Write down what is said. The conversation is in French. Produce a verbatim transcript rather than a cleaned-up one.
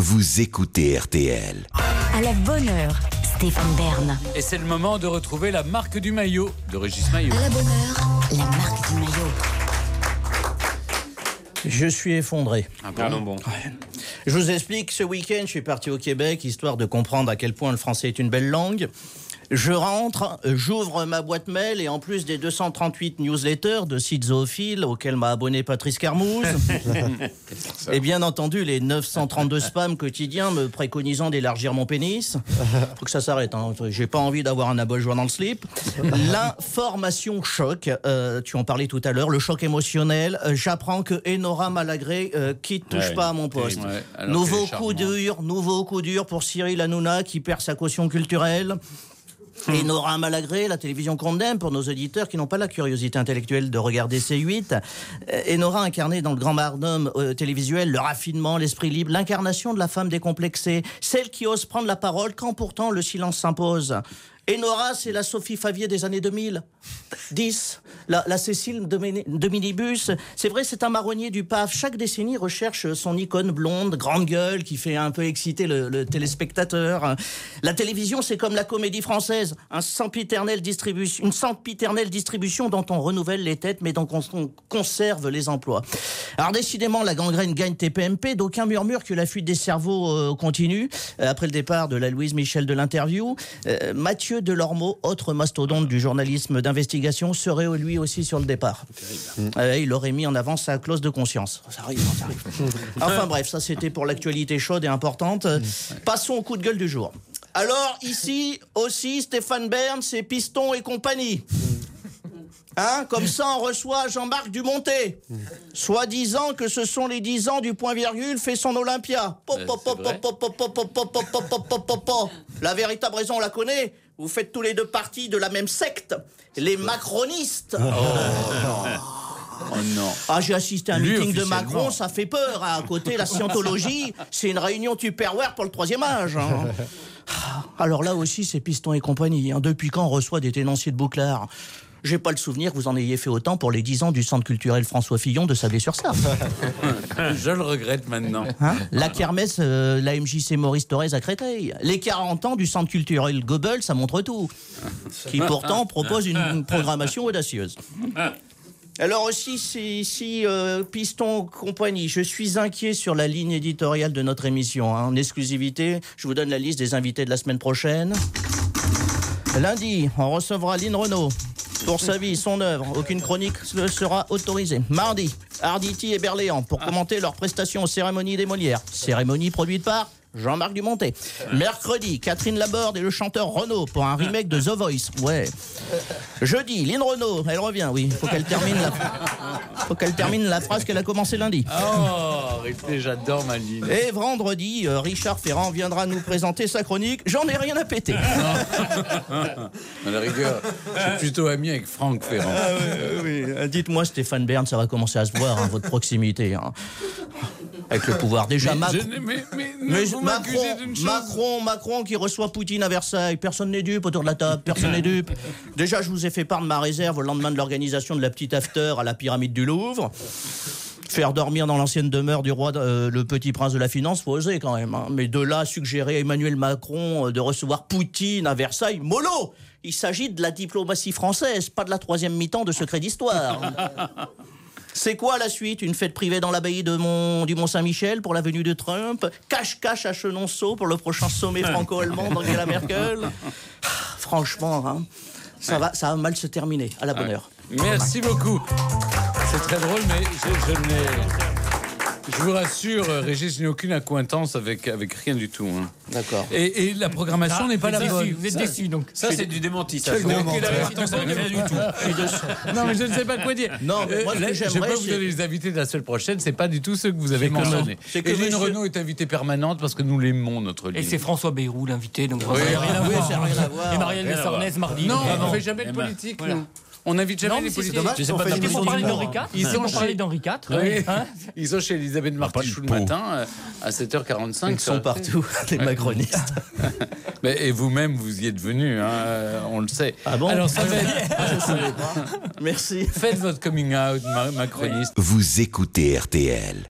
Vous écoutez R T L. À la bonne heure, Stéphane Bern. Et c'est le moment de retrouver la marque du maillot de Régis Maillot. À la bonne heure, la marque du maillot. Je suis effondré. Ah bon, non, bon. Ouais. Je vous explique, ce week-end, je suis parti au Québec, histoire de comprendre à quel point le français est une belle langue. Je rentre, j'ouvre ma boîte mail et en plus des deux cent trente-huit newsletters de sites zoophiles auxquels m'a abonné Patrice Carmouze, et bien entendu les neuf cent trente-deux spams quotidiens me préconisant d'élargir mon pénis. Faut que ça s'arrête, hein. J'ai pas envie d'avoir un abat-joint dans le slip. L'information choc, euh, tu en parlais tout à l'heure, le choc émotionnel. Euh, j'apprends que Enora Malagré euh, qui ne touche ouais, pas à mon poste. Ouais, nouveau coup dur, nouveau coup dur pour Cyril Hanouna qui perd sa caution culturelle. Et Nora Malagré, la télévision qu'on aime, pour nos auditeurs qui n'ont pas la curiosité intellectuelle de regarder C huit. Et Nora incarnait dans le grand barnum euh, télévisuel le raffinement, l'esprit libre, l'incarnation de la femme décomplexée, celle qui ose prendre la parole quand pourtant le silence s'impose. Et Nora, c'est la Sophie Favier des années deux mille dix, la, la Cécile de, Méné, de Minibus. C'est vrai, c'est un marronnier du P A F. Chaque décennie recherche son icône blonde, grande gueule, qui fait un peu exciter le, le téléspectateur. La télévision, c'est comme la comédie française, un sempiternel distribution, une sempiternelle distribution dont on renouvelle les têtes, mais dont on conserve les emplois. Alors décidément, la gangrène gagne T P M P. D'aucuns murmurent que la fuite des cerveaux euh, continue. Euh, après le départ de la Louise Michel de l'interview, euh, Mathieu Delormeau, autre mastodonte du journalisme d'investigation, serait lui aussi sur le départ. Euh, il aurait mis en avant sa clause de conscience. Ça arrive, ça arrive. Enfin bref, ça c'était pour l'actualité chaude et importante. Passons au coup de gueule du jour. Alors ici aussi, Stéphane Bern, c'est Piston et compagnie. Hein, comme ça, on reçoit Jean-Marc Dumonté, soi-disant que ce sont les dix ans du point-virgule fait son Olympia. La véritable raison, on la connaît. Vous faites tous les deux partie de la même secte, les macronistes. Oh non. Oh non. Ah, j'ai assisté à un Lui, meeting de Macron, ça fait peur. Hein. À côté, la scientologie, c'est une réunion Tupperware pour le troisième âge. Hein. Alors là aussi, c'est Piston et compagnie. Hein. Depuis quand on reçoit des tenanciers de Bouclard ? J'ai pas le souvenir que vous en ayez fait autant pour les dix ans du Centre culturel François Fillon de Sablé-sur-Sarthe. Je le regrette maintenant. Hein, la kermesse, euh, la M J C Maurice Thorez à Créteil. Les quarante ans du Centre culturel Goebbels, ça montre tout. Qui pourtant propose une, une programmation audacieuse. Alors aussi, si, si euh, Piston compagnie, je suis inquiet sur la ligne éditoriale de notre émission. Hein. En exclusivité, je vous donne la liste des invités de la semaine prochaine. Lundi, on recevra Lynn Renaud. Pour sa vie, son œuvre, aucune chronique ne sera autorisée. Mardi, Arditi et Berléand pour commenter leurs prestations aux cérémonies des Molières. Cérémonie produite par Jean-Marc Dumonté. Mercredi, Catherine Laborde et le chanteur Renaud pour un remake de The Voice. Ouais. Jeudi, Lynn Renaud, elle revient, oui. Faut qu'elle termine la, faut qu'elle termine la phrase qu'elle a commencé lundi. Oh, arrêtez, j'adore ma ligne. Et vendredi, euh, Richard Ferrand viendra nous présenter sa chronique. J'en ai rien à péter. À la rigueur, je suis plutôt ami avec Franck Ferrand. Ah, oui, oui. Dites-moi, Stéphane Bern, ça va commencer à se voir, hein, votre proximité. Hein. Avec le pouvoir. Déjà, mais, Macron, je, mais, mais, mais vous Macron, d'une chose. Macron, Macron qui reçoit Poutine à Versailles. Personne n'est dupe autour de la table. Personne n'est dupe. Déjà, je vous ai fait part de ma réserve au lendemain de l'organisation de la petite after à la pyramide du Louvre. Faire dormir dans l'ancienne demeure du roi euh, le petit prince de la finance, faut oser quand même. Hein. Mais de là à suggérer à Emmanuel Macron euh, de recevoir Poutine à Versailles, mollo. Il s'agit de la diplomatie française, pas de la troisième mi-temps de Secret d'Histoire. C'est quoi la suite ? Une fête privée dans l'abbaye de Mont, du Mont-Saint-Michel pour la venue de Trump ? Cache-cache à Chenonceau pour le prochain sommet franco-allemand d'Angela Merkel ? Franchement, hein, ça, va, ça va mal se terminer. À la bonne heure. Merci beaucoup. C'est très drôle, mais je, je n'ai... Je vous rassure, Régis, je n'ai aucune accointance avec, avec rien du tout. Hein. D'accord. Et, et la programmation ah, n'est pas la bonne. Vous êtes déçu, donc. Ça, c'est du démenti. Ça, c'est donc, la rien du tout. Non, mais je ne sais pas quoi dire. Non, mais moi, ce que euh, j'aimerais, je peux vous donner les invités de la semaine prochaine, c'est pas du tout ceux que vous avez mentionnés. Et Lynn monsieur... Renaud est invitée permanente parce que nous l'aimons, notre Lynn. Et c'est François Bayrou, l'invité, donc oui, rien à oui, voir. rien à voir. Et Marielle de Sarnez, mardi. Non, on ne fait jamais de politique, nous. On n'invite jamais non, les politiques. C'est je sais pas C'était pour parler d'Henri quatre. Ils sont parler d'Henri quatre. Oui. Hein, ils sont chez Elisabeth Martichoux le matin à sept heures quarante-cinq. Ils sont partout, les macronistes. Mais, et vous-même, vous y êtes venu, hein, on le sait. Ah bon ? Alors, ça va être... Je savais pas. Merci. Faites votre coming out macroniste. Vous écoutez R T L.